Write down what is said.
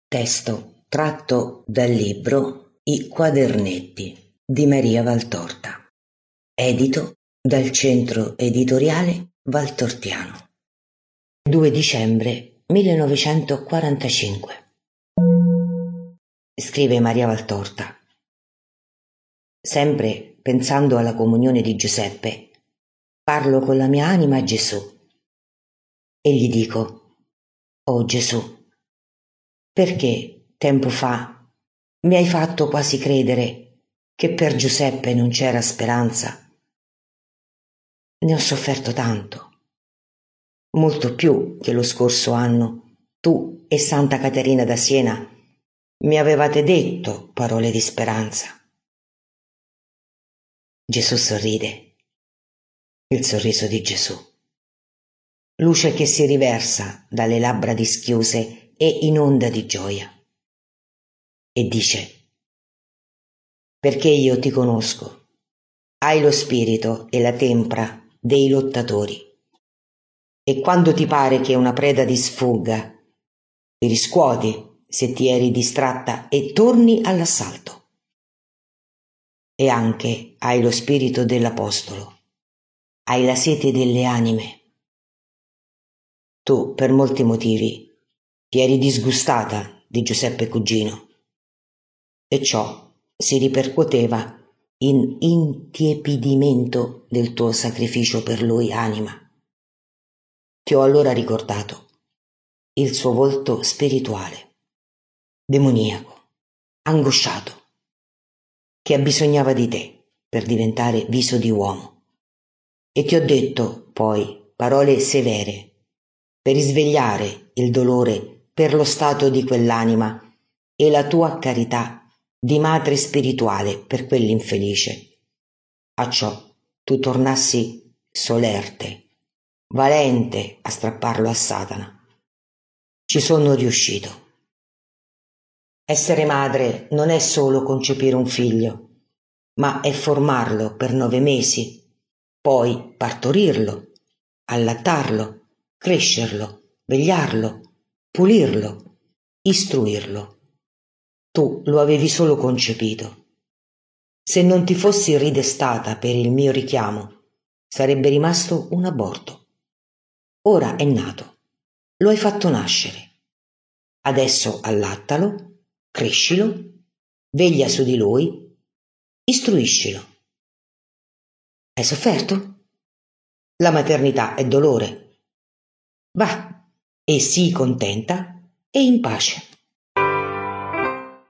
Testo tratto dal libro I quadernetti di Maria Valtorta, edito dal Centro Editoriale Valtortiano, 2 dicembre 1945. Scrive Maria Valtorta. Sempre pensando alla comunione di Giuseppe, parlo con la mia anima a Gesù e gli dico: «Oh Gesù, perché tempo fa mi hai fatto quasi credere che per Giuseppe non c'era speranza? Ne ho sofferto tanto, molto più che lo scorso anno tu e Santa Caterina da Siena mi avevate detto parole di speranza». Gesù sorride, il sorriso di Gesù, luce che si riversa dalle labbra dischiuse e inonda di gioia, e dice: «Perché io ti conosco, hai lo spirito e la tempra dei lottatori, e quando ti pare che una preda ti sfugga, ti riscuoti se ti eri distratta e torni all'assalto. E anche hai lo spirito dell'apostolo, hai la sete delle anime. Tu, per molti motivi, ti eri disgustata di Giuseppe cugino, e ciò si ripercuoteva in intiepidimento del tuo sacrificio per lui, anima. Ti ho allora ricordato il suo volto spirituale, demoniaco, angosciato, che abbisognava di te per diventare viso di uomo, e ti ho detto poi parole severe per risvegliare il dolore per lo stato di quell'anima e la tua carità di madre spirituale per quell'infelice. Acciò tu tornassi solerte, valente a strapparlo a Satana. Ci sono riuscito. Essere madre non è solo concepire un figlio, ma è formarlo per 9 mesi, poi partorirlo, allattarlo, crescerlo, vegliarlo, pulirlo, istruirlo. Tu lo avevi solo concepito. Se non ti fossi ridestata per il mio richiamo, sarebbe rimasto un aborto. Ora è nato, lo hai fatto nascere. Adesso allattalo, crescilo, veglia su di lui, istruiscilo. Hai sofferto? La maternità è dolore. Va, e sii contenta e in pace.